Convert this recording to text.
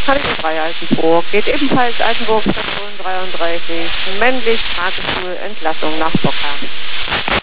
Halle 3 Altenburg. Geht ebenfalls Altenburg Station 33. Männlich, Fahrgestuhl, Entlassung nach Bocker.